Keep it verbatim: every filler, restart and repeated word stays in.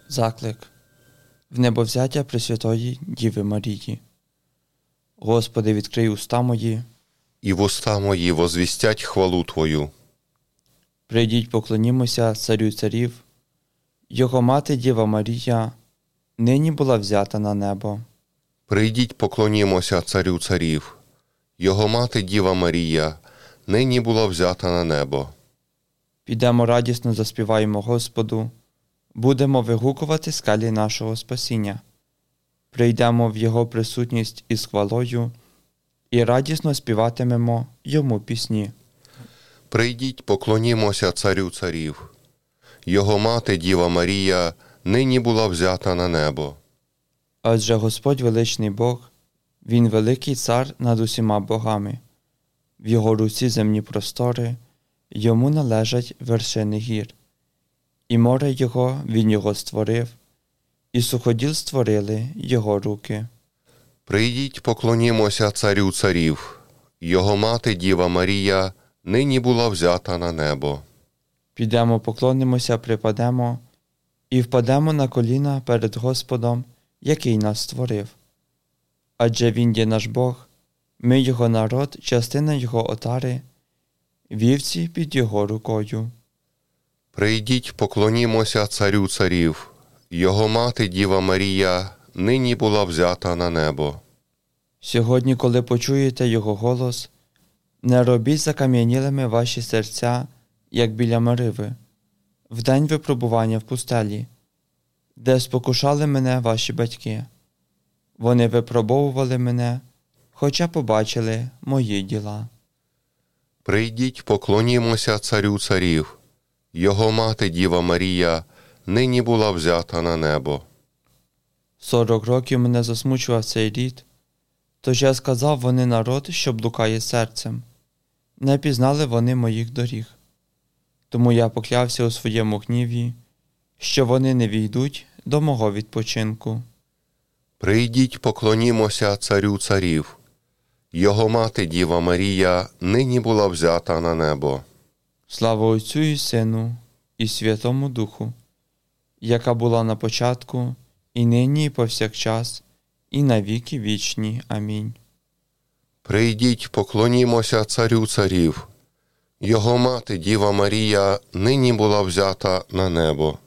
Заклик. В небовзяття Пресвятої Діви Марії. Господи, відкрий уста мої, і вуста мої возвістять хвалу Твою. прийдіть, поклонімося Царю царів. Його мати Діва Марія нині була взята на небо. Прийдіть, поклонімося Царю царів. Його мати Діва Марія нині була взята на небо. Підемо радісно заспіваємо Господу, будемо вигукувати скелі нашого спасіння. Прийдемо в Його присутність із хвалою і радісно співатимемо Йому пісні. Прийдіть, поклонімося Царю царів. Його мати Діва Марія нині була взята на небо. Адже Господь величний Бог, Він великий цар над усіма богами. В Його руці земні простори, Йому належать вершини гір. І море Його Він Його створив, і суходіл створили Його руки. Прийдіть, поклонімося Царю царів. Його мати Діва Марія нині була взята на небо. Підемо, поклонимося, припадемо і впадемо на коліна перед Господом, який нас створив. Адже Він є наш Бог, ми Його народ, частина Його отари, вівці під Його рукою. Прийдіть, поклонімося Царю царів. Його мати Діва Марія нині була взята на небо. Сьогодні, коли почуєте Його голос, не робіть закам'янілими ваші серця, як біля Мариви, в день випробування в пустелі, де спокушали мене ваші батьки. Вони випробовували мене, хоча побачили мої діла. Прийдіть, поклонімося Царю царів. Його мати Діва Марія нині була взята на небо. Сорок років мене засмучував цей рід, тож я сказав, вони народ, що блукає серцем. Не пізнали вони моїх доріг. Тому я поклявся у своєму гніві, що вони не війдуть до мого відпочинку. Прийдіть, поклонімося Царю царів. Його мати Діва Марія нині була взята на небо. Слава Отцю і Сину, і Святому Духу, яка була на початку, і нині, і повсякчас, і на віки вічні. Амінь. Прийдіть, поклонімося Царю царів. Його мати Діва Марія нині була взята на небо.